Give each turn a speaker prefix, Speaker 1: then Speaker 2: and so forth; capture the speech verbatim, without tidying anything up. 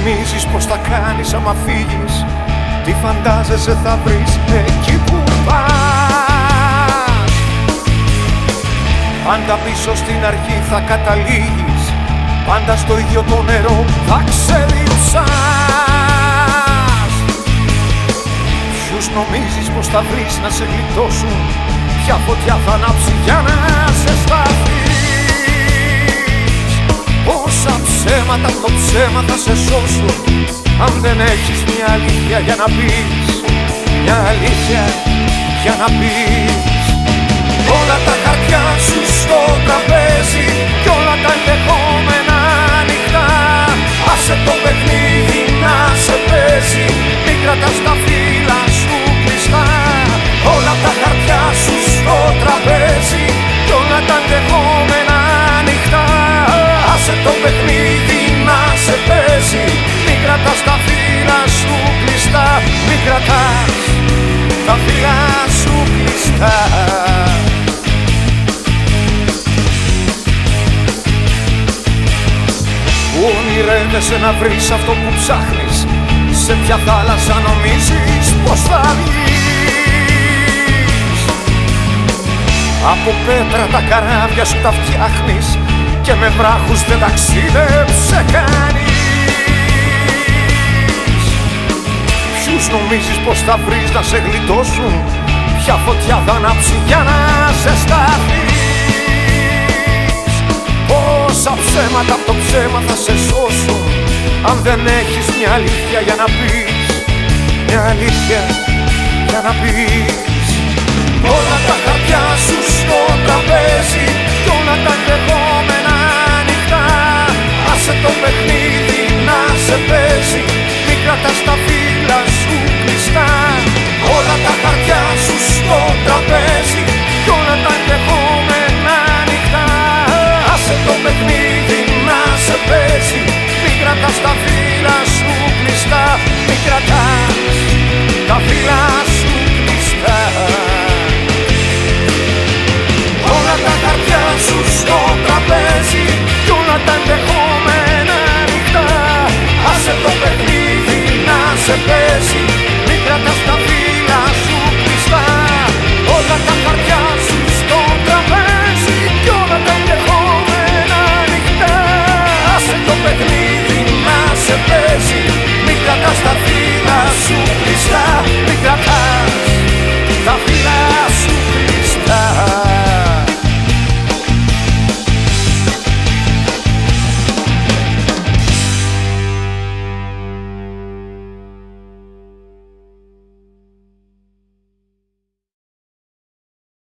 Speaker 1: νομίζεις πως θα κάνεις άμα φύγεις? Τι φαντάζεσαι θα βρεις εκεί που πας? Πάντα πίσω στην αρχή θα καταλήγεις, πάντα στο ίδιο το νερό θα ξεδιψάς. Ποιους νομίζεις πως θα βρεις να σε γλιτώσουν? Ποια φωτιά θα ανάψει για να σε σταθείς? Πόσα ψέματα από το ψέμα θα σε σώσουν, αν δεν έχεις μια αλήθεια για να πεις, μια αλήθεια για να πεις. Όλα τα χαρτιά σου στο τραπέζι κι όλα τα ενδεχόμενα ανοιχτά. Άσε το παιχνίδι να σε παίζει, μην κρατάς τα φύλλα σου κλειστά. Όλα τα χαρτιά σου στο τραπέζι κι όλα τα ενδεχόμενα ανοιχτά. Άσε το παιχνίδι να σε παίζει, μην κρατάς τα φύλλα σου κλειστά. Μην κρατάς τα φύλλα σου κλειστά. Ονειρεύεσαι να βρεις αυτό που ψάχνεις, σε ποια θάλασσα νομίζεις πως θα βγεις? Από πέτρα τα καράβια σου τα φτιάχνεις και με βράχους δεν ταξίδεψε κανείς. Ποιους νομίζεις πως θα βρεις να σε γλιτώσουν? Ποια φωτιά θα ανάψει για να σε σταθείς? Πόσα ψέματα από το ψέμα θα σε σώσουν, αν δεν έχεις μια αλήθεια για να πεις, μια αλήθεια για να πεις. Όλα τα χαρτιά σου στο τραπέζι